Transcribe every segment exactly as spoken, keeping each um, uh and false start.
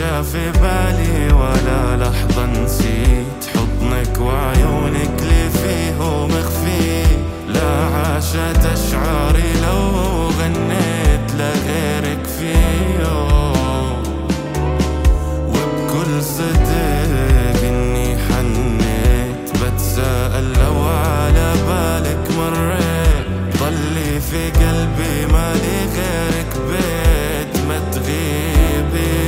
جا في بالي ولا لحظة نسيت حضنك وعيونك اللي فيه مخفي. لا عاشت أشعاري لو غنيت لغيرك فيه، وبكل صدق إني حنيت بتساءل لو على بالك مريت. ضلي في قلبي مالي غيرك بيت ما تغيبي.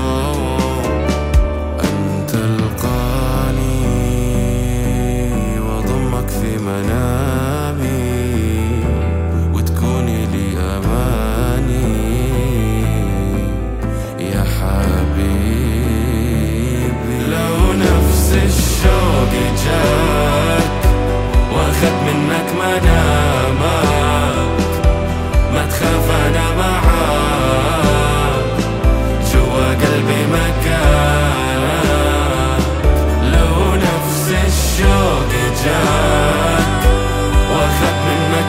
أنت القاني وضمك في منامي وتكوني لي أماني يا حبيبي. لو نفس الشوق جاك واخد منك منامك ما تخاف أنا معاك جوا قلبي مكانك. لو نفس الشوق جاك واخد منك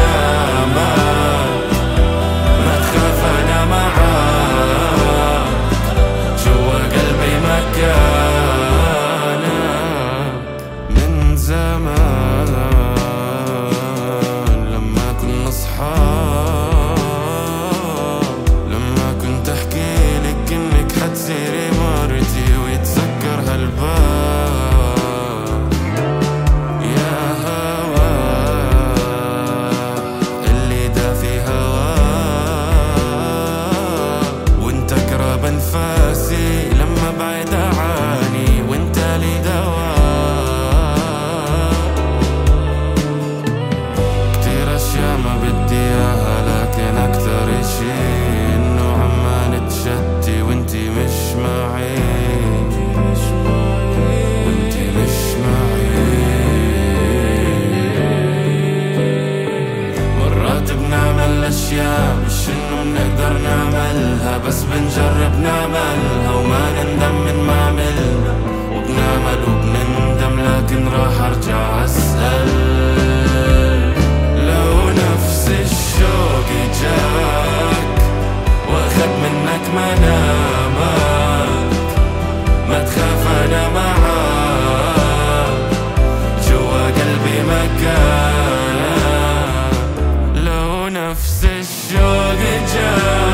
منامك ما تخاف أنا معاك جوا قلبي مكانك. من زمان لما كنا صحاب، لما كنت احكي لك انك حتصيري مرتي ويتذكر هالباب. يا هوا اللي دافي هوا وانت قرب انفاسي لما بعيد اعاني وانت لي دوا. كتير اشياء ما بدي اياها لكن اكثر اشي انه عما نتشتي وانتي مش معي وانتي مش معي. مرات بنعمل اشياء مش انه بنقدر نعملها بس بنجرب نعملها وما نندم من ما عملنا، وبنعمل وبنندم لكن راح ارجع اسأل. لو نفس الشوق جاك واخد منك منامك ما تخاف أنا معاك جوا قلبي مكانك. لو نفس الشوق جاك